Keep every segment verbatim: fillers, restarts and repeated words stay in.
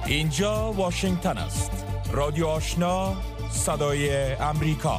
اینجا واشنگتن است. رادیو آشنا، صدای امریکا.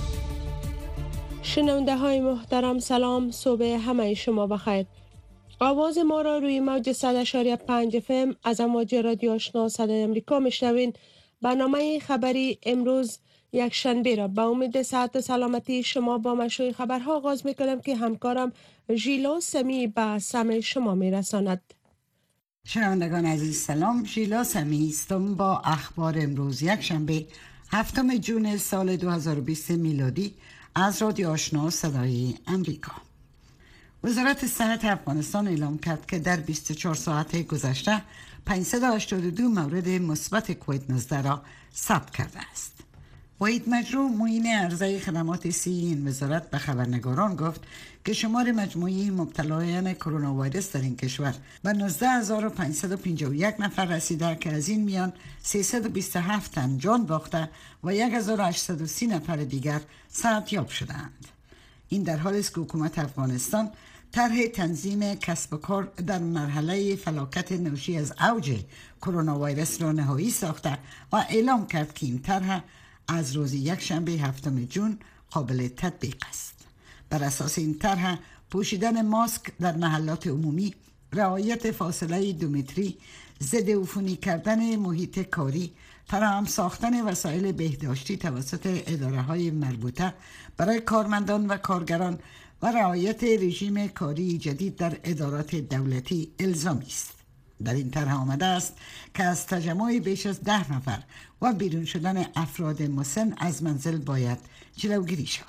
شنونده های محترم سلام، صبح همه شما بخیر. آواز ما را روی موج صد و پنج اف ام از امواج رادیو آشنا صدای امریکا میشنوین. برنامه خبری امروز یک شنبه را به امید صحت و سلامتی شما با مشروع خبرها آغاز میکنم که همکارم ژیلا سمی به سمع شما میرساند. شنوندگان عزیز سلام، ژیلا سمی هستم با اخبار امروز یک شنبه هفتم جون سال دو هزار و بیست میلادی از رادیو آشنا صدای امریکا. وزارت صحت افغانستان اعلام کرد که در بیست و چهار ساعت گذشته پانصد و هشتاد و دو مورد مثبت کووید نوزده را ثبت کرده است. وحید مجروح معین عرضه خدمات سی این وزارت به خبرنگاران گفت که شمار مجموعی مبتلایان کرونا ویروس در این کشور به نوزده هزار و پانصد و پنجاه و یک نفر رسیده که از این میان سیصد و بیست و هفت تن جان باخته و هزار و هشتصد و سی نفر دیگر صحتیاب شدند. این در حالی است که حکومت افغانستان طرح تنظیم کسب و کار در مرحله فلاکت ناشی از اوج کرونا ویروس را نهایی ساخته و اعلام کرد که این طرح از روز یک شنبه هفتم جون قابل تطبیق است. بر اساس این طرح پوشیدن ماسک در محلات عمومی، رعایت فاصله دو متری، ضد عفونی کردن محیط کاری، فراهم ساختن وسایل بهداشتی توسط اداره‌های مربوطه برای کارمندان و کارگران و رعایت رژیم کاری جدید در ادارات دولتی الزامی است. در این طرح آمده است که از تجمع بیش از ده نفر و بیرون شدن افراد مسن از منزل باید جلوگیری شود.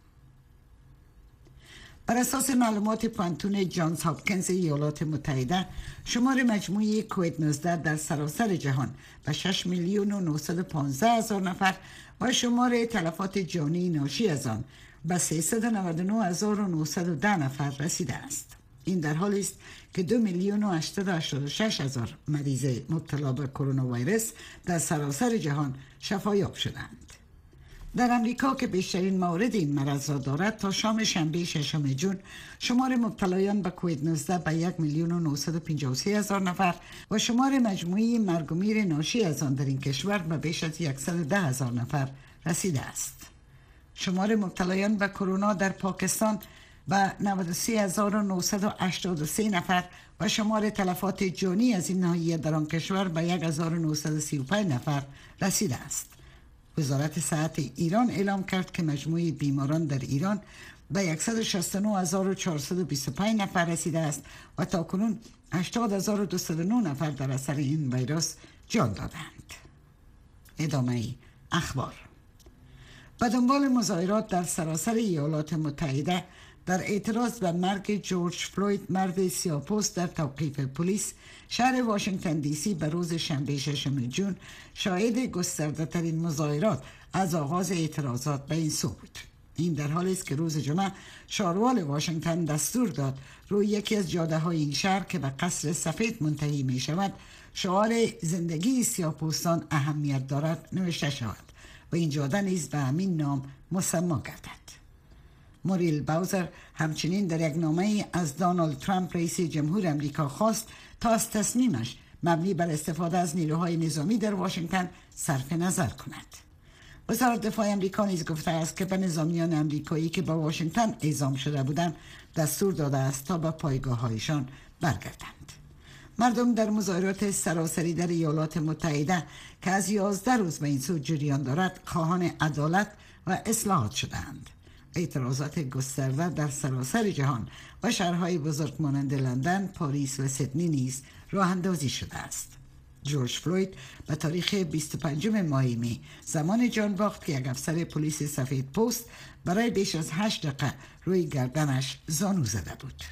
بر اساس معلومات پانتون جانز هاپکینز ایالات متحده، شمار مجموعی کووید نوزده در سراسر جهان به شش میلیون و نهصد و پانزده هزار نفر و شمار تلفات جانی ناشی از آن به سیصد و نود و نه هزار و نهصد و ده نفر رسیده است. این در حالی است که دو میلیون و هشتصد و هشتاد و شش هزار مریض مبتلا به کرونا ویروس در سراسر جهان شفایاب شدند. در امریکا که بیشترین مورد این مرض را دارد، تا شام شنبه ششم جون شمار مبتلایان به کووید نوزده به یک میلیون و نهصد و پنجاه و سه هزار نفر و شمار مجموعی مرگ و میر ناشی از آن در این کشور به بیش از صد و ده هزار نفر رسیده است. شمار مبتلایان به کرونا در پاکستان به نود و سه هزار و نهصد و هشتاد و سه نفر و شمار تلفات جانی از این ناحیه در آن کشور به هزار و نهصد و سی و پنج نفر رسیده است. وزارت صحت ایران اعلام کرد که مجموع بیماران در ایران به صد و شصت و نه هزار و چهارصد و بیست و پنج نفر رسیده است و تاکنون هشتاد هزار و دویست و نه نفر در اثر این ویروس جان دادند. ادامه اخبار. به دنبال مظاهرات در سراسر ایالات متحده در اعتراض به مرگ جورج فلوید، مرد سیاه‌پوست، در توقیف پلیس، شهر واشنگتن دی سی به روز شنبه ششم جون شاهد گسترده ترین مظاهرات از آغاز اعتراضات به این سو بود. این در حالی است که روز جمعه شاروال واشنگتن دستور داد روی یکی از جاده های این شهر که به قصر سفید منتهی می شود شعار زندگی سیاه‌پوستان اهمیت دارد نوشته شود و این جاده نیز به همین نام مسما گردد. موریل باوزر همچنین در یک نامه از دونالد ترامپ رئیس جمهور امریکا خواست تا از تصمیمش مبنی بر استفاده از نیروهای نظامی در واشنگتن صرف نظر کند. وزارت دفاع امریکا نیز گفته است که به نظامیان امریکایی که به واشنگتن اعزام شده بودند دستور داده است تا به پایگاه‌هایشان برگردند. مردم در مظاهرات سراسری در ایالات متحده که از یازده روز به این سو جریان دارد خواهان عدالت و اصلاحات شدند. اعتراضات گسترده در سراسر جهان و شهرهای بزرگ مانند لندن، پاریس و سیدنی نیز راه اندازی شده است. جورج فلوید به تاریخ بیست و پنجم ماه می زمان جان باخت که یک افسر پلیس سفید پوست برای بیش از هشت دقیقه روی گردنش زانو زده بود.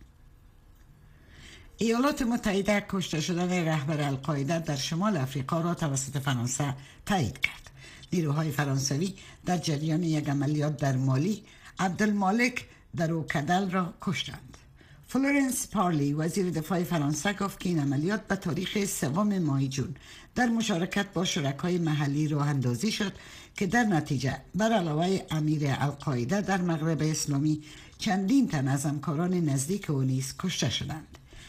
ایالات متحده کشته شدن رهبر القاعده در شمال افریقا را توسط فرانسه تایید کرد. نیروهای فرانسوی در جریان یک عملیات در مالی عبدالمالک در اوکدل را کشتند. فلورنس پارلی وزیر دفاع فرانسه گفت که این عملیات به تاریخ سوم ماه جون در مشارکت با شرکای محلی راه اندازی شد که در نتیجه بر علاوه امیر القاعده در مغرب اسلامی چندین تن از همکاران نزدیک او نیز کشته شدند.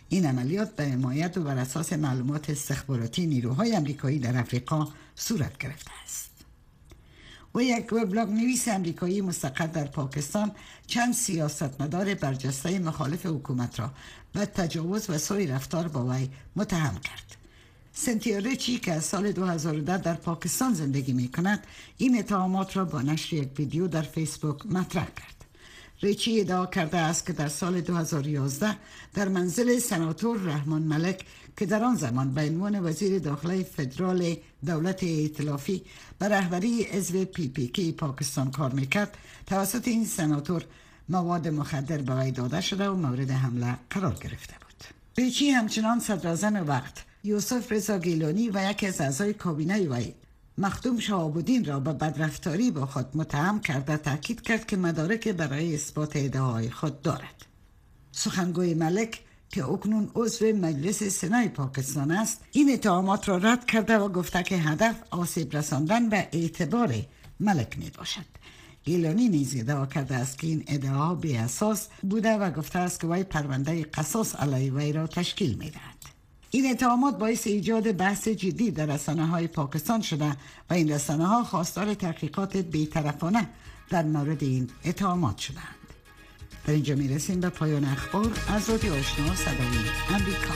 این عملیات به حمایت و بر اساس معلومات استخباراتی نیروهای آمریکایی در افریقا صورت گرفته است. و یک وبلاگ نویس امریکایی مستقر در پاکستان چند سیاستمدار برجسته مخالف حکومت را به تجاوز و سوء رفتار با وی متهم کرد. سنتیا ریچی که از سال دو هزار و ده در پاکستان زندگی می کند این اتهامات را با نشر یک ویدیو در فیسبوک مطرح کرد. ریچی ادعا کرده است که در سال دو هزار و یازده در منزل سناتور رحمان ملک که در آن زمان به عنوان وزیر داخله فدرال دولت ائتلافی به رهبری حزب پی پی کی پاکستان کار میکرد توسط این سناتور مواد مخدر به وی داده شده و مورد حمله قرار گرفته بود. ریچی همچنان صدراعظم وقت یوسف رضا گیلانی و یکی از اعضای کابینه وی مخدوم شهاب‌الدین را به بدرفتاری با خود متهم کرده تاکید کرد که مدارک برای اثبات ادعاهای خود دارد. سخنگوی ملک که اکنون عضو مجلس سنای پاکستان است این اتهامات را رد کرده و گفته که هدف آسیب رساندن به اعتبار ملک می باشد. گیلانی نیز ادعا کرده است که این ادعا بی اساس بوده و گفته است که وی پرونده قصاص علیه وی را تشکیل می دهد. این اتهامات باعث ایجاد بحث جدی در رسانه‌های پاکستان شده و این رسانه‌ها خواستار تحقیقات بی‌طرفانه در مورد این اتهامات شدند. در اینجا میرسیم به پایان اخبار از رادیو آشنا صدای امریکا.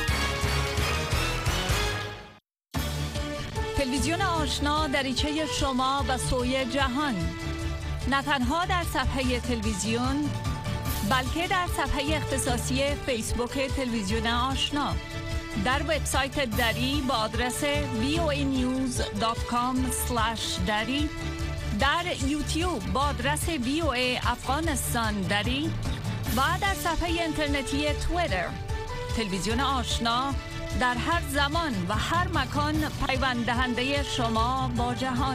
تلویزیون آشنا دریچه شما و سوی جهان، نه تنها در صفحه تلویزیون بلکه در صفحه اختصاصی فیسبوک تلویزیون آشنا، در وبسایت دری با آدرس وی او ای نیوز دات کام اسلش دری، در یوتیوب با آدرس وی او ای افغانستان دری و در صفحه اینترنتی توییتر. تلویزیون آشنا در هر زمان و هر مکان پیوند دهنده شما با جهان.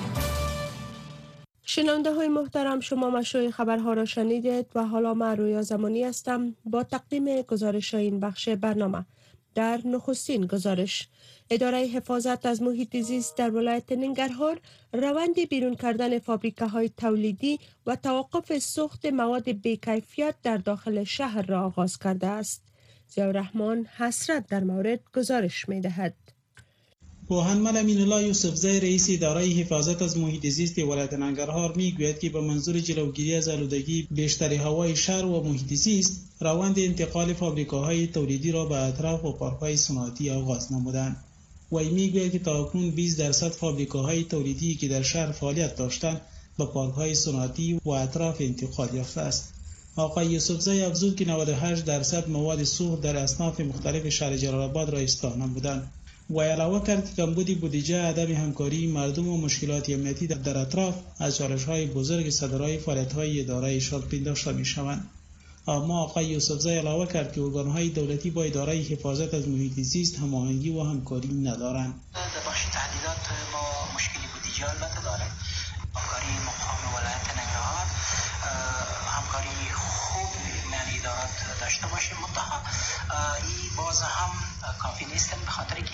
شنونده های محترم، شما مشروع خبرها را شنیدید و حالا من رویا زمانی هستم با تقدیم گزارش این بخش برنامه. در نخستین گزارش، اداره حفاظت از محیط زیست در ولایت ننگرهار روند بیرون کردن فابریکه‌های تولیدی و توقف سوخت مواد بی‌کیفیت در داخل شهر را آغاز کرده است. ضیاءالرحمن حسرت در مورد گزارش می‌دهد. محمد امین الله یوسفزی رئیس اداره حفاظت از محیط زیست ولایت ننگرهار میگوید که به منظور جلوگیری از آلودگی بیشتر هوای شهر و محیط زیست روند انتقال فابریکه‌های تولیدی را به اطراف و پارک‌های صنعتی آغاز نمودند. وی میگوید که تاکنون بیست درصد فابریکه‌های تولیدی که در شهر فعالیت داشتند به پارک‌های صنعتی و اطراف انتقال یافته است. آقای یوسفزی افزود که نود و هشت درصد مواد سوخت در اصناف مختلف شهر جلال آباد را اصلاح نمودند. و علاوه کرد که کمبود بودجه، عدم همکاری مردم و مشکلات امنیتی در اطراف از چالش‌های بزرگ صدرای فعالیت‌های اداره شان پنداشته می‌شوند. اما آقای یوسفزی علاوه کرد که ارگان‌های دولتی با اداره حفاظت از محیط زیست هماهنگی و همکاری ندارند. در بخش تحلیلات ما مشکلی بودجه البته داریم. همکاری مقام ولایت ننگرهار همکاری خوب میان ادارات داشته باشیم، منتها این باز هم کافی نیستن، به خاطر که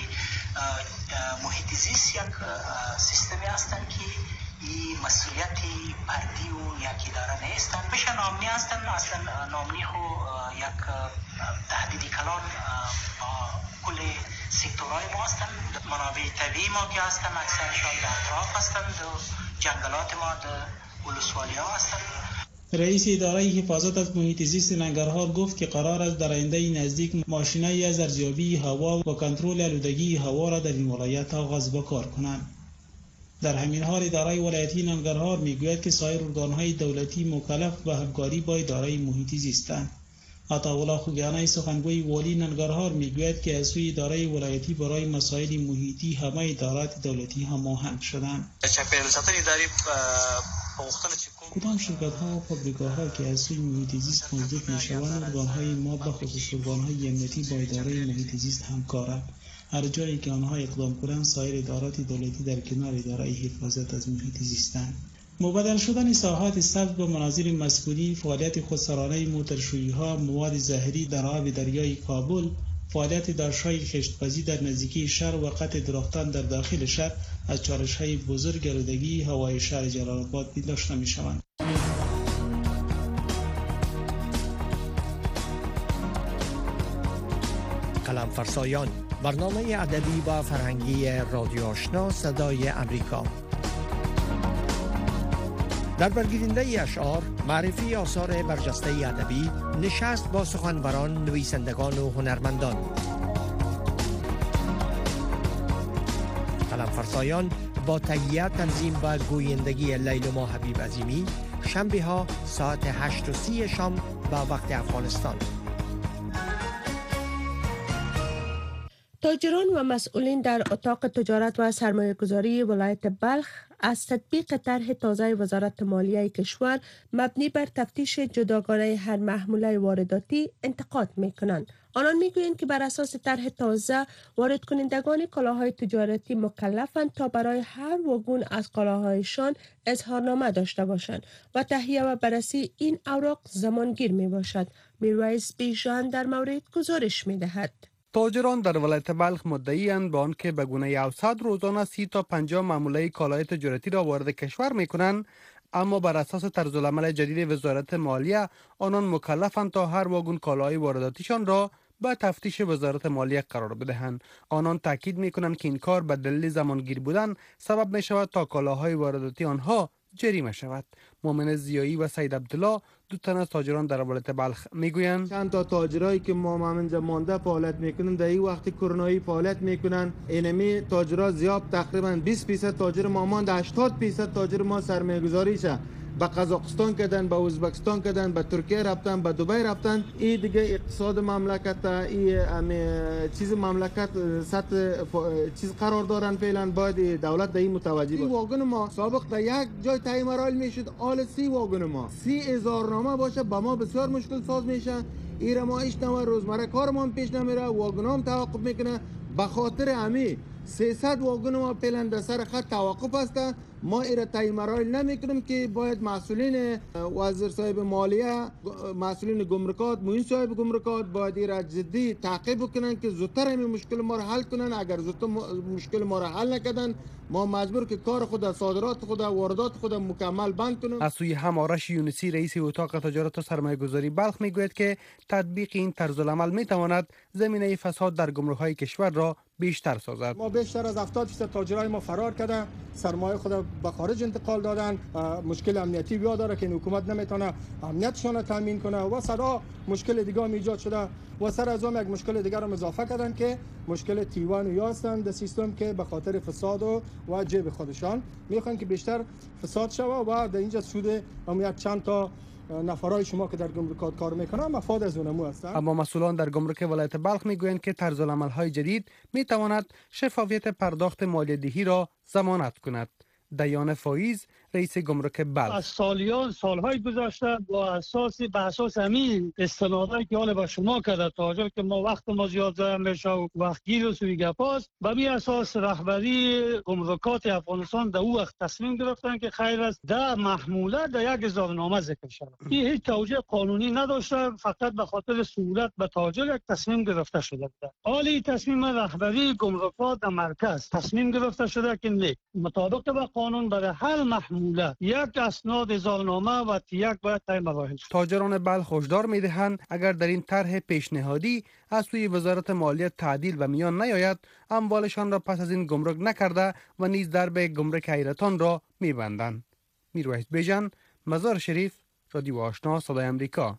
محیط زیست یک سیستمی هستن که این مسئولیتی فردی و یک اداره نیستن، بشه نامنی هستن. اصلا نامنی خو یک تهدیدی کلان با کل سکتورهای ما هستن. منابع طبیعی ما که هستن اکثرشان در اطراف هستن، جنگلات ما در ولسوالی ها هستن. رئیس اداره حفاظت از محیط زیست ننگرهار گفت که قرار است در آینده نزدیک ماشینایی از ارزیابی هوا و کنترل آلودگی هوا را در این ولایت آغاز به کار کنند. در همین حال اداره ولایتی ننگرهار میگوید که سایر ارگان‌های دولتی مکلف به همکاری با اداره محیط زیستند. عطاالله خوگیانی سخنگوی والی ننگرهار میگوید که از سوی اداره ولایتی برای مسائل محیطی همه ادارات دولتی هماهنگ شدند. کدام شرکت‌ها و فابریکه‌ها که از سوی محیط زیست موجود می‌شوند، ارگان‌های ما به خصوص ارگان‌های امنیتی با اداره محیط زیست همکارند. هر جایی که آنها اقدام کنند سایر ادارات دولتی در کنار اداره حفاظت از محیط زیستند. مبادل شدن ساحات سبز به مناظر مسکونی، فعالیت خودسرانه موتورشویی‌ها، مواد زهری در آب دریای کابل، فعالیت داشت‌های خشت‌پزی در نزدیکی شهر و قطع درختان در داخل شهر از چالش‌های بزرگ آلودگی هوای شهر جلال آباد داشته می‌شوند. قلم فرسایان، برنامه ادبی و فرهنگی رادیو آشنا صدای امریکا. در برگیرنده اشعار، معرفی آثار برجسته ادبی، نشست با سخنوران، نویسندگان و هنرمندان. قلم فرسایان با تهیه، تنظیم و گویندگی لیلما حبیب عظیمی، شنبه ها ساعت هشت و سی شام با وقت افغانستان. تاجران و مسئولین در اتاق تجارت و سرمایه گذاری ولایت بلخ از تطبیق طرح تازه وزارت مالیه کشور مبنی بر تفتیش جداگانه هر محموله وارداتی انتقاد می کنند. آنان می گویند که بر اساس طرح تازه وارد کنندگان کالاهای تجارتی مکلفند تا برای هر واگن از کالاهایشان اظهارنامه داشته باشند و تهیه و بررسی این اوراق زمانگیر می باشد. میرویس بیژن در مورد گزارش می دهد. تاجران در ولایت بلخ مدعی‌اند به آنکه به گونه اوسط روزانه سی تا پنجاه معامله کالای تجارتی را وارد کشور می‌کنند، اما بر اساس طرزالعمل جدید وزارت مالیه آنان مکلفند تا هر واگن کالای وارداتیشان را به تفتیش وزارت مالیه قرار بدهند. آنان تاکید می‌کنند که این کار به دلیل زمانگیر بودن سبب می‌شود تا کالاهای وارداتی آنها جریمه شود. مومن زیایی و سید عبدالله دو تن از تاجران در ولایت بلخ میگویند چند تا تاجرایی که ما همینجا مانده فعالیت میکنن در این وقت کرونایی فعالیت میکنن، اینمی تاجرها زیاد تقریبا بیست درصد تاجر ما ماند، هشتاد درصد تاجر ما سرمایه گذاری شه به قزاقستان کردن، به ازبکستان کردن، به ترکیه رفتن، به دبی رفتن. این دیگه اقتصاد مملکت، این چیز مملکت سطح چیز قرار دارن. فعلا باید دولت در این متوجه باشه. واگن ما سابق در یک جای تعیین مرایل میشد، آل سی واگن ما سی هزار نامه باشه، با ما بسیار مشکل ساز میشه. این ما ایش نمه روزمره کارمان پیش نمیره، واگن هم توقف میکنه. به خاطر همین سیصد واگن ما فعلا در سر خط توقف هسته. ما ایره تعیین مراحل نمیکنیم که باید مسئولین وزیر صاحب مالیه، مسئولین گمرکات، معین صاحب گمرکات باید ایره جدی تعقیب کنن که زودتر همین مشکل ما را حل کنن. اگر زودتر مشکل ما را حل نکردن ما مجبور که کار خود، صادرات خود، واردات خود مکمل بند کنیم. از سوی هم آرش یونسی رئیس اتاق تجارت و سرمایه گذاری بلخ میگوید که تطبیق این طرزالعمل میتواند زمینه فساد در گمرک‌های کشور را بیشتر سازد. ما بیشتر از هفتاد درصد تاجرای ما فرار کردن، سرمایه خود به خارج انتقال دادن. مشکل امنیتی بیا داره که حکومت نمیتونه امنیتشون تامین کنه و صدا مشکل دیگه هم ایجاد شده و سر از اون یک مشکل دیگر هم اضافه کردن که مشکل تیوان و یاستن در سیستم که به خاطر فساد و, و جیب خودشان میخوان که بیشتر فساد شوه و در اینجا سود هم یک چند تا نفرای شما که در گمرکات کار میکنن مفاد از اونمو هستن. اما مسئولان در گمرک ولایت بلخ میگویند که طرزالعمل‌های جدید میتواند شفافیت پرداخت مالیه دهی را ضمانت کند. دیان فایز رئیس گمرک بلخ: از سالیان سالهای گذشته با اساس به اساس همین استنادایی که حال با شما کرده تاجر که ما وقت ما زیاد ضایع میشه و وقت گیر و سوی گپاست، به این اساس رهبری گمرکات افغانستان در او وقت تصمیم گرفتن که خیر است ده محموله در یک اظهارنامه ذکر شود. این هیچ توجیه قانونی نداشته، فقط به خاطر سهولت به تاجر یک تصمیم گرفته شده بود. حال این تصمیم رهبری گمرکات در مرکز تصمیم گرفته شده که نه، مطابق با قانون برای هر محموله یک اسناد اظهارنامه و یک باید تعیین مراحل. تاجران بلخ هشدار میدهند اگر در این طرح پیشنهادی از سوی وزارت مالیه تعدیل و میان نیاید، اموالشان را پس از این گمرک نکرده و نیز درب گمرک حیرتان را میبندند. میرویس بیژن، مزار شریف، رادیو آشنا صدای امریکا.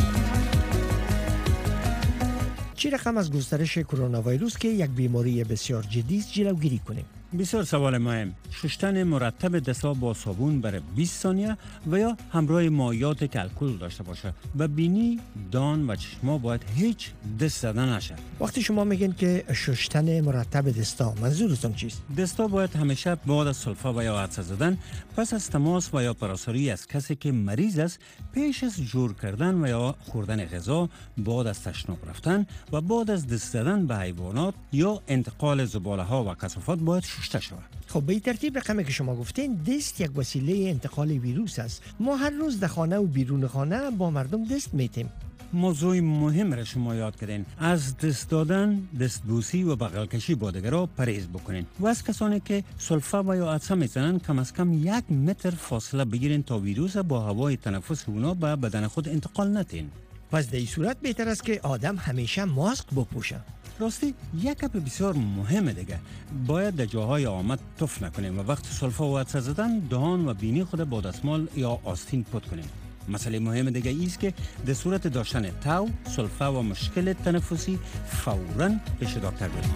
چی رقم از گسترش کرونا ویروس که یک بیماری بسیار جدی است جلوگیری کنیم؟ بسیار سوال مهم. شستن مرتب دست‌ها با صابون برای بیست ثانیه و یا همراه مایعات که الکل داشته باشه. و بینی، دان و چشما باید هیچ دست زدن نشه. وقتی شما میگین که شستن مرتب دستا، منظورتون چیست؟ دستا باید همیشه بعد از سلفا و یا عطسه زدن، پس از تماس و یا پراساری از کسی که مریض است، پیش از جور کردن و یا خوردن غذا، بعد از تشناب رفتن و بعد از دست زدن به حیوانات یا انتقال زباله ها و کثافات باید شسته شود. خب به این ترتیب رقمی که شما گفتین، دست یک وسیله انتقال ویروس است. ما هر روز در خانه و بیرون خانه با مردم دست میتیم. موضوع مهم را شما یاد کردین. از دست دادن، دستبوسی و بغل کشی با دیگران پرهیز بکنین. و از کسانی که سلفا و یا عطسه میزنن کم از کم یک متر فاصله بگیرین تا ویروس با هوای تنفس اونا به بدن خود انتقال ندین. پس در این صورت بهتر است که آدم همیشه ماسک بپوشه. راستی یک گپ بسیار مهمه دیگه، باید در جاهای آمد تف نکنیم و وقت سلفا و عطسه زدن دهان و بینی خود با دستمال یا آستین پاک کنیم. مسئله مهم دیگه ایست که در صورت داشتن تاو، سلفا و مشکل تنفسی فوراً پیش دکتر بریم.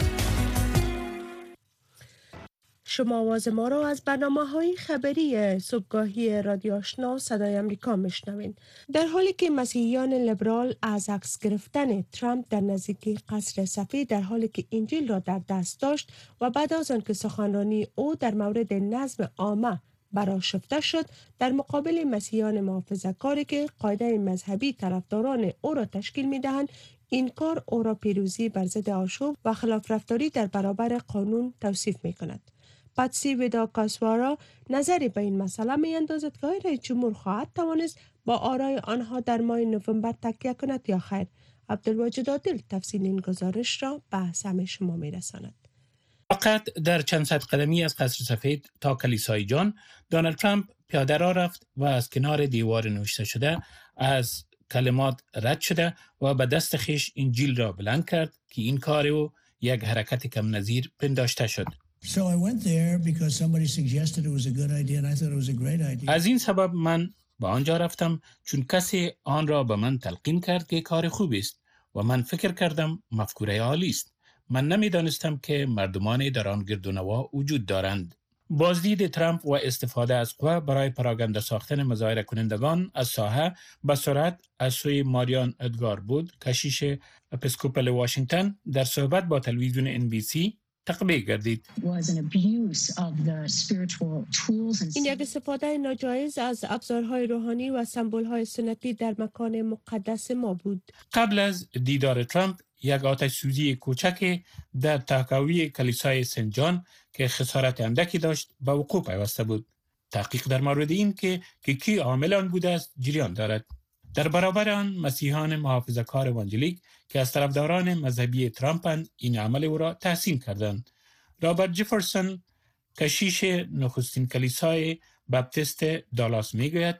شما آواز ما را از برنامه‌های خبری صبحگاهی رادیو آشنا صدای آمریکا میشنوین. در حالی که مسیحیان لیبرال از عکس گرفتن ترامپ در نزدیکی قصر سفید در حالی که انجیل را در دست داشت و بعد از آن که سخنرانی او در مورد نظم عامه برآشفته شد، در مقابل مسیحیان محافظه‌کاری که قاعده مذهبی طرفداران او را تشکیل می‌دهند، این کار او را پیروزی بر ضد آشوب و خلاف رفتاری در برابر قانون توصیف می‌کند. پاتسی ویداکاسوارا نظری به این مسئله می اندازد که رئیس جمهور خواهد توانست با آرای آنها در ماه نوامبر تکیه کند یا خیر. عبدالواجد عادل تفصیل این گزارش را به سمع شما می رساند. فقط در چند صد قدمی از قصر سفید تا کلیسای جان، دونالد ترامپ پیاده را رفت و از کنار دیوار نوشته شده از کلمات رد شده و به دست خیش انجیل را بلند کرد که این کار او یک حرکت کم نظیر پنداشته شد. So I went there because somebody suggested it was a good idea and I thought it was a great idea. از این سبب من به آنجا رفتم چون کسی آن را به من تلقین کرد که کار خوبی است و من فکر کردم مفکوره عالی است. من نمیدانستم که مردمانی در آن گرد و نواح وجود دارند. بازدید ترامپ و استفاده از قوه برای پراگنده ساختن مظاهره کنندگان از ساحه به سرعت از سوی ماریان ادگار بود، کشیش اپیسکوپل واشنگتن، در صحبت با تلویزیون ان بی سی تقبیح گردید. این یک استفاده ناجایز از ابزارهای روحانی و سمبول‌های سنتی در مکان مقدس ما بود. قبل از دیدار ترامپ، یک آتش سوزی کوچک در تهکوی کلیسای سنت جان که خسارت اندکی داشت به وقوع پیوسته بود. تحقیق در مورد این که که کی عامل آن بوده است جریان دارد. در برابر آن مسیحیان محافظه‌کار اوانجلیک که از طرفداران مذهبی ترامپند این عمل او را تحسین کردند. رابرت جفرسون، کشیش نخستین کلیسای بپتیست دالاس میگوید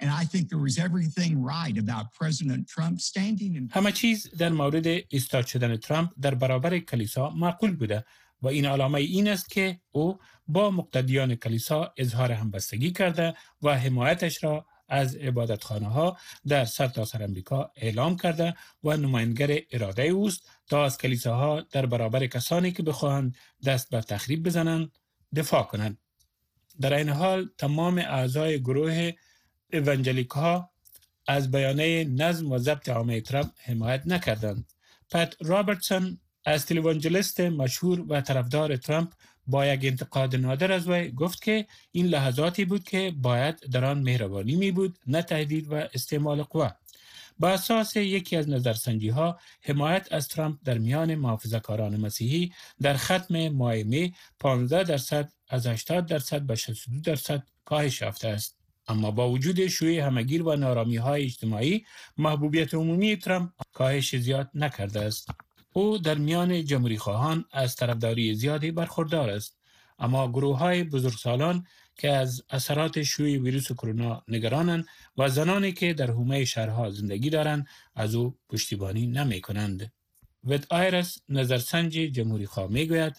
همه چیز در مورد ایستاد شدن ترامپ در برابر کلیسا معقول بوده و این علامه این است که او با مقتدیان کلیسا اظهار همبستگی کرده و حمایتش را از عبادتخانه‌ها در سرتاسر امریکا اعلام کرده و نمایندگر اراده اوست تا از کلیساها در برابر کسانی که بخواهند دست بر تخریب بزنند دفاع کنند. در این حال تمام اعضای گروه اوانجلیک ها از بیانیه نظم و ضبط عامه ترامپ حمایت نکردند. پت رابرتسون از تلوانجلیست مشهور و طرفدار ترامپ با یک انتقاد نادر از وی گفت که این لحظاتی بود که باید در آن مهربانی می بود، نه تهدید و استعمال قوه. با اساس یکی از نظرسنجی ها، حمایت از ترامپ در میان محافظه‌کاران مسیحی در ختم ماه می پانزده درصد از هشتاد درصد به شصت و دو درصد کاهش یافته است. اما با وجود شیوع همگیر و نارامی های اجتماعی، محبوبیت عمومی ترامپ کاهش زیاد نکرده است. او در میان جمهوری خواهان از طرفداری زیادی برخوردار است، اما گروه های بزرگسالان که از اثرات شیوع ویروس کرونا نگرانند و زنانی که در حومه شهرها زندگی دارند از او پشتیبانی نمی کنند. وید آیرس، نظرسنج جمهوری خواه، می گوید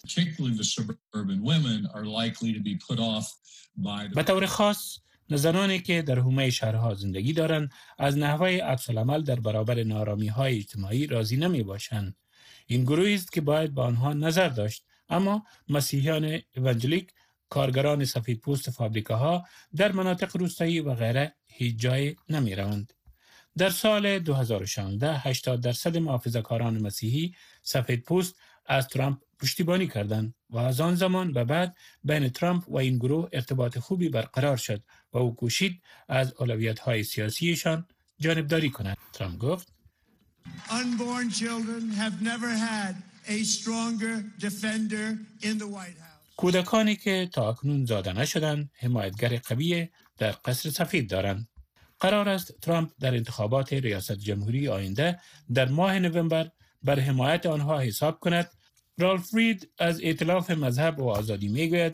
به طور خاص زنانی که در حومه شهرها زندگی دارند از نحوه عکس‌العمل در برابر نارامی های اجتماعی راضی نمی باشند. این گروهی است که باید با آنها نظر داشت، اما مسیحیان اوانجلیک، کارگران سفیدپوست فابریکاها در مناطق روستایی و غیره هیچ جای نمی روند. در سال دو هزار و شانزده هشتاد درصد محافظه‌کاران مسیحی سفیدپوست از ترامپ پشتیبانی کردند و از آن زمان به بعد بین ترامپ و این گروه ارتباط خوبی برقرار شد و او کوشید از اولویت‌های سیاسیشان جانبداری کند. ترامپ گفت Unborn children have never had a stronger defender in the White House. کودکانی که تا اکنون زاده نشدند حمایتگر قوی در قصر سفید دارند. قرار است ترامپ در انتخابات ریاست جمهوری آینده در ماه نوامبر بر حمایت آنها حساب کند. رالف رید از ائتلاف مذهب و آزادی میگوید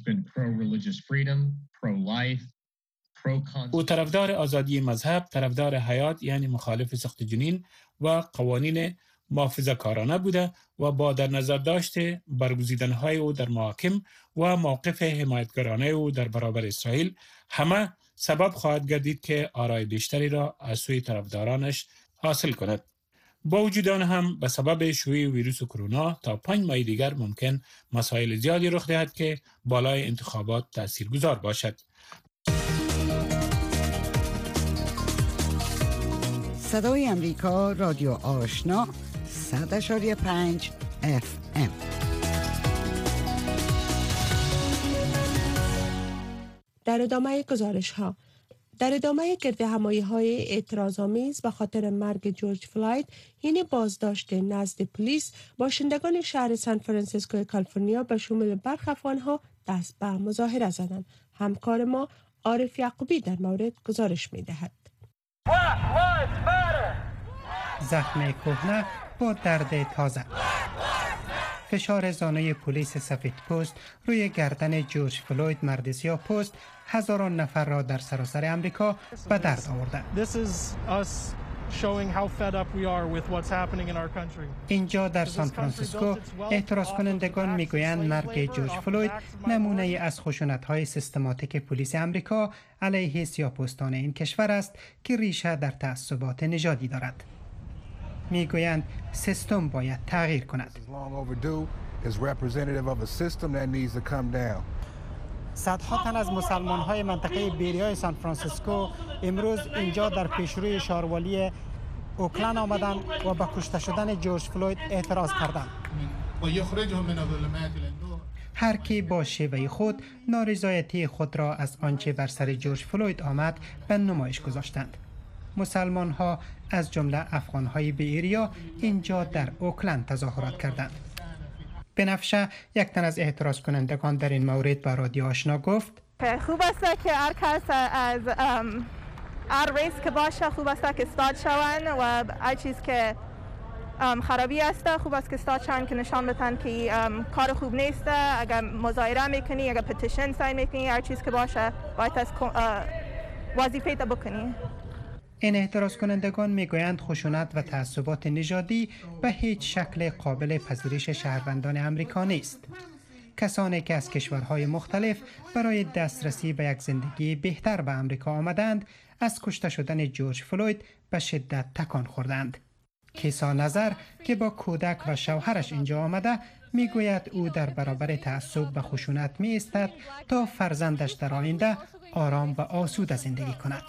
او طرفدار آزادی مذهب، طرفدار حیات یعنی مخالف سخت جنین و قوانین محافظه‌کارانه بوده و با در نظر داشت برگزیدن‌های او در محاکم و موقف حمایتگرانه او در برابر اسرائیل همه سبب خواهد گردید که آرای بیشتری را از سوی طرفدارانش حاصل کند. با وجود آن هم به سبب شیوع ویروس کرونا تا پنج ماه دیگر ممکن مسائل زیادی رخ دهد که بالای انتخابات تاثیرگذار باشد. صدای امریکا، رادیو آشنا، صد اشاری پنج اف ام. در ادامه گزارش ها، در ادامه گرد همایی های اعتراض‌آمیز به خاطر مرگ جورج فلوید، این بازداشت نزد پلیس، باشندگان شهر سان فرانسیسکو کالیفرنیا به شمول برخی آنها دست به مظاهره زدند. همکار ما عارف یعقوبی در مورد گزارش می دهد. زخم کهنه با درد تازه. فشار زانوی پلیس سفید پوست روی گردن جورج فلوید مرد سیاه پوست هزاران نفر را در سراسر امریکا به درد آورده. اینجا در سان فرانسیسکو اعتراض کنندگان میگویند مرگ جورج فلوید نمونه از خشونت‌های سیستماتیک پلیس امریکا علیه سیاه‌پوستان این کشور است که ریشه در تعصبات نژادی دارد. میگویند سیستم باید تغییر کند. صدها تن از مسلمان‌های منطقه بیریای سان فرانسیسکو امروز اینجا در پیشروی شاروالی اوکلند آمدند و با کشته شدن جورج فلوید اعتراض کردند. هر کی با شیوه خود نارضایتی خود را از آنچه بر سر جورج فلوید آمد به نمایش گذاشتند. مسلمان ها از جمله افغان های بیریا اینجا در اوکلند تظاهرات کردند. بنفشه یک تن از اعتراض کنندگان در این مورد با رادیو آشنا گفت خوب است که هر کس از هر ریس که باشه خوب است که استاد شوند و هر چیز که خرابی است خوب است که استاد شوند که نشان بدن که کار خوب نیست. اگر مظاهره میکنی، اگر پتیشن ساین میکنی، هر چیز که باشه باید از وظیفه تا بکنی. این اعتراض کنندگان میگویند خشونت و تعصبات نژادی به هیچ شکل قابل پذیرش شهروندان امریکا نیست. کسانی که از کشورهای مختلف برای دسترسی به یک زندگی بهتر به امریکا آمدند، از کشته شدن جورج فلوید به شدت تکان خوردند. کیسا نظر که با کودک و شوهرش اینجا آمده میگوید او در برابر تعصب و خشونت می ایستد تا فرزندش در آینده آرام و آسوده زندگی کند.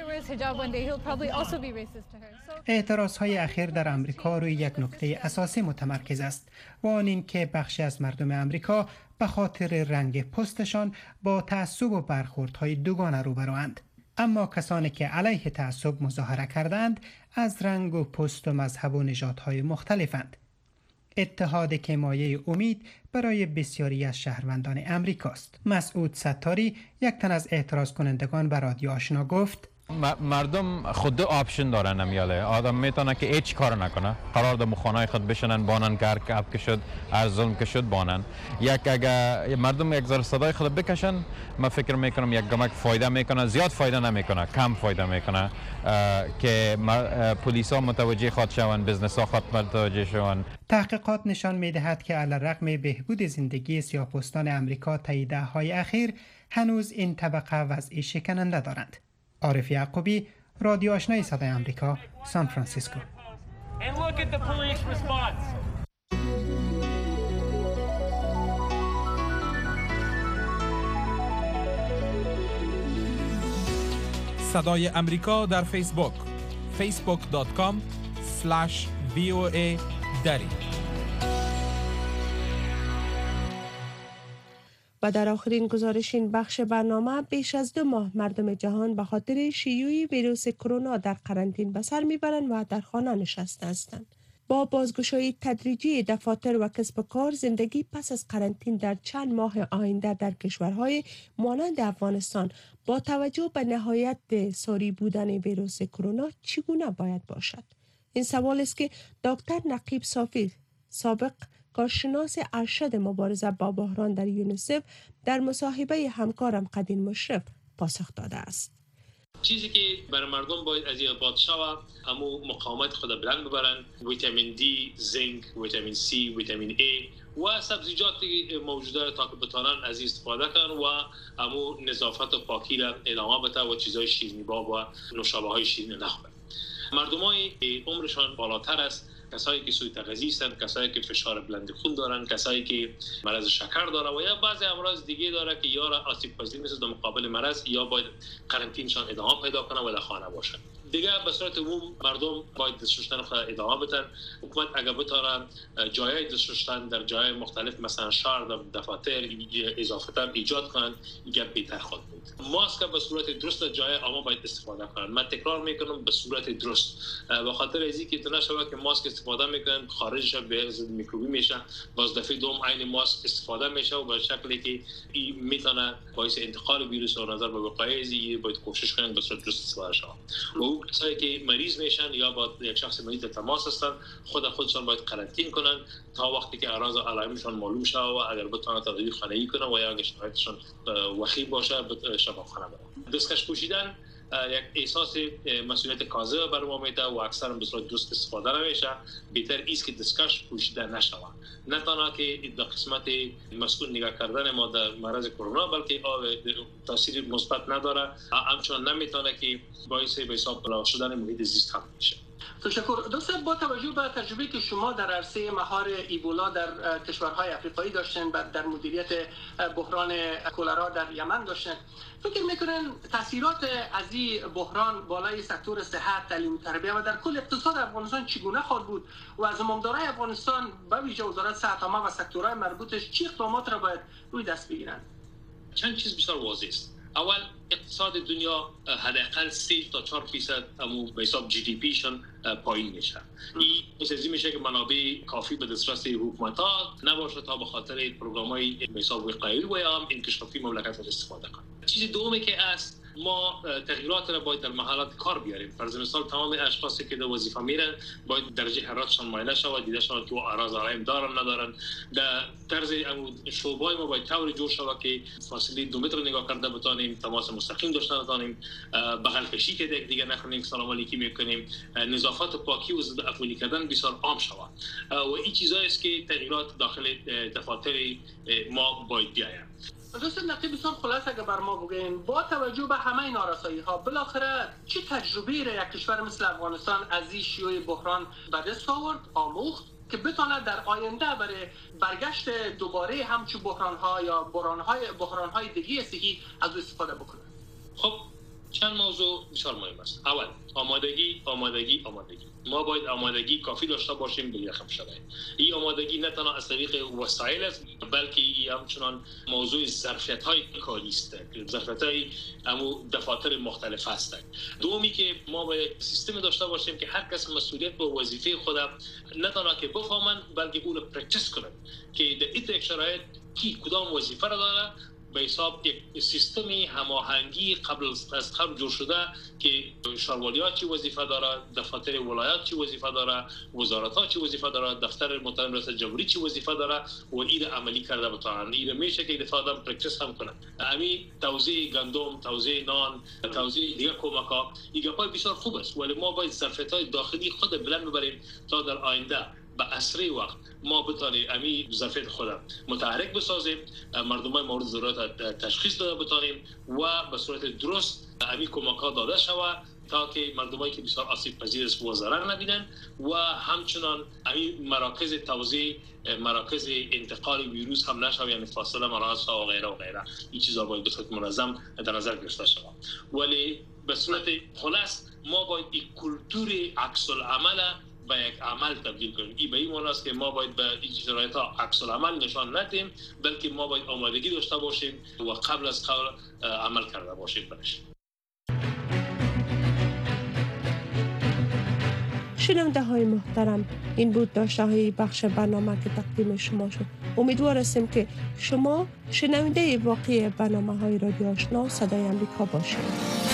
اعتراضهای اخیر در امریکا روی یک نکته اساسی متمرکز است و آن این که بخشی از مردم امریکا به خاطر رنگ پوستشان با تعصب و برخوردهای دوگانه روبروند. اما کسانی که علیه تعصب مظاهره کردند از رنگ و پوست و مذهب و نژادهای مختلفند. اتحادی که مایه امید برای بسیاری از شهروندان امریکاست. مسعود ستاری یک تن از اعتراض کنندگان به رادیو آشنا گفت مردم خود آپشن دارن نمیاله. آدم میتونه که هیچ کار نکنه، قرار در مخانه خود بشنن بانن، کار کپ که شد، هر ظلم که شد بانن. یک اگه مردم یک ذره صدای خود بکشن، من فکر میکنم یک گمک فایده میکنه، زیاد فایده نمیکنه، کم فایده میکنه که پلیس ها متوجه خود شون، بزنس ها خود متوجه شون. تحقیقات نشان میدهد که علیرغم بهبود زندگی سیاه‌پوستان امریکا طی دهه‌های اخیر، هنوز این طبقه وضعی شکننده دارند. عارف یعقوبی، رادیو آشنای صدای امریکا، سان فرانسیسکو. صدای امریکا در فیسبوک فیسبوک دات کام اسلش وی او ای دری. و در آخرین گزارش این بخش برنامه، بیش از دو ماه مردم جهان به خاطر شیوع ویروس کرونا در قرنطینه به سر میبرند و در خانه نشسته هستند. با بازگشایی تدریجی دفاتر و کسب و کار، زندگی پس از قرنطینه در چند ماه آینده در کشورهای مانند افغانستان با توجه به نهایت ساری بودن ویروس کرونا چگونه باید باشد؟ این سوال است که دکتر نقیب صافی، سابق کارشناس ارشد مبارزه با بحران در یونیسف، در مصاحبه همکارم قدین مشرف پاسخ داده است. چیزی که برای مردم باید از این باد شوه همو مقاومت خود بلند ببرن، ویتامین دی، زینک، ویتامین سی، ویتامین ای و سبزیجات موجوده تا که بتانن از استفاده کنن و همو نظافت و پاکی را ادامه بده و چیزای شیرینی با و نوشابه های شیرین نخورن. مردمای عمرشان بالاتر است، کسایی که سوی تغذیه هستند، کسایی که فشار بلند خون دارن، کسایی که مرض شکر داره و یا بعضی امراض دیگه داره که یا آسیب پذیر نیست در مقابل مرض یا باید قرنطینه‌شان ادامه پیدا کنه و در خانه باشن. دیگه به صورت عموم مردم باید دست شستن خود ادامه بدن. حکومت اگر بتونه جای دست شستن در جای مختلف مثلا شهر در دفاتر اضافه تر ایجاد کنن، دیگه بهتر خواهد بود. ماسک به صورت درست جای عامه باید استفاده کنن. من تکرار میکنم به صورت درست، به خاطر از اینکه تو نشه که ماسک استفاده میکنن خارجش به ضد میکروبی میشه، باز دفعه دوم عین ماسک استفاده میشه و به شکلی که میتونه باعث انتقال ویروس و نظر به وقایع زی باید کوشش کنن به صورت درست استفاده شه. و کسایی که مریض میشن یا با یک شخص مریض در تماس هستن خود خودشان باید قرنطینه کنن تا وقتی که اعراض و علائمشان معلوم شه و اگر بتونه تداوی خانگی کنن و یا اگر شرایطشان وخیم باشه شفاخانه برن. دستکش پوشیدن یک احساس مسئولیت کاذب بر ما میده و اکثرا به صورت درست استفاده نمیشه. بهتر است که دستکش پوشیده نشود، نه تنها که در قسمت مسئول نگاه کردن ما در مرض کرونا بلکه تاثیر مثبت نداره، همچنان نمیتونه که باعث به حساب بلا شدن محیط زیست هم میشه. تشکر دکتر. با توجه به تجربه که شما در عرصه مهار ایبولا در کشورهای افریقایی داشتین و در مدیریت بحران کلرا در یمن داشتین، فکر میکنین تاثیرات از این بحران بالای سکتور صحت، تعلیم و تربیت و در کل اقتصاد افغانستان چگونه خواهد بود و از زمامدارای افغانستان به ویژه وزارت صحت عامه و سکتورهای مربوطش چه اقدامات را باید روی دست بگیرند؟ چند چیز بسیار واضح است. اول اقتصاد دنیا حداقل سه تا چهار درصد امو به حساب جی دی پی شون پایین میشه. این مسئله میشه که منابع کافی به دسترس حکومت‌ها نباشه تا به خاطر پروگرام‌های به حساب وقایعی و یا انکشافی مملکت استفاده کنه. چیز دومی که است ما تغییرات را باید در محلات کار بیاریم. فرض مثال تمام اشخاصی که در وظیفه میرن باید درجه حرارتشان معاینه شود، دیده شود که اعراض علائم دارن ندارن. در طرز شعبه‌های ما باید طوری جور شود که فاصله دو متر نگاه کرده بتانیم، تماس مستقیم داشته بتانیم، بغل کشی که دیگه نکنیم، سلام علیکی میکنیم، نظافت و پاکی و ضد عفونی کردن بسیار عام شود و این چیزایی است که تغییرات داخل دفاتر ما باید بیاید. دوستان نقطه بسیار خلاص اگر بر ما بگین با توجه به همه این نارسایی ها بالاخره چه تجربه را یک کشور مثل افغانستان از این شیوع بحران به دست آورد، آموخت که بتواند در آینده برای برگشت دوباره همچو بحران ها یا بحران های بحران های دیگه صحی از استفاده بکنه؟ خب چند موضوع بسیار مهم است. اول آمادگی آمادگی آمادگی ما باید آمادگی کافی داشته باشیم به یخم شده. این آمادگی نه تنها از طریق وسایل است بلکه این همچنان موضوع ظرفیت های کاری است، ظرفیت های امو دفاتر مختلف هستند. دومی که ما باید سیستم داشته باشیم که هر کس مسئولیت و وظیفه خود نه تنها که بفهمن بلکه اون رو پرکتیس کنن که در این شرایط کی کدام وظیفه را داره، به حساب یک سیستمی هماهنگی قبل از قبل جور شده که شاروالیات چی وظیفه داره، دفاتر ولایات چی وظیفه داره، وزارت ها چی وظیفه داره، دفتر متهم ریاست جمهوری چی وظیفه داره و این عملی کرده بتوانن. این میشه که دفعه آدم پرکتیس هم کنه. همین توزیع گندم، توزیع نان، توزیع دیگه کمک‌ها این پای بسیار خوب است، ولی ما باید ظرفیت‌های داخلی خود بلند ببریم تا در آینده به اسرع وقت ما بتانیم امی ظرفیت خودم متحرک بسازیم، مردمان مورد ضرورت تشخیص داده بتانیم و به صورت درست امی کمک‌ها داده شود تا که مردمایی که بسیار آسیب پذیر است و ضرر نبینن و همچنان امی مراکز توزیع، مراکز انتقال ویروس هم نشود، یعنی فاصله مراکز و غیره و غیره. این چیزا باید به صورت منظم در نظر گرفته شود. ولی به صورت خلاص ما باید این کلتور عکس العمل به یک عمل تبدیل کنیم. این به این معنی است که ما باید به این شرایط ها عکس العمل نشان ندیم بلکه ما باید آمادگی داشته باشیم و قبل از قبل عمل کرده باشیم برش. شنونده های محترم، این بود داشته های بخش برنامه که تقدیم شما شد. امیدوار هستیم که شما شنونده واقعی برنامه های رادیو آشنا صدای امریکا باشید.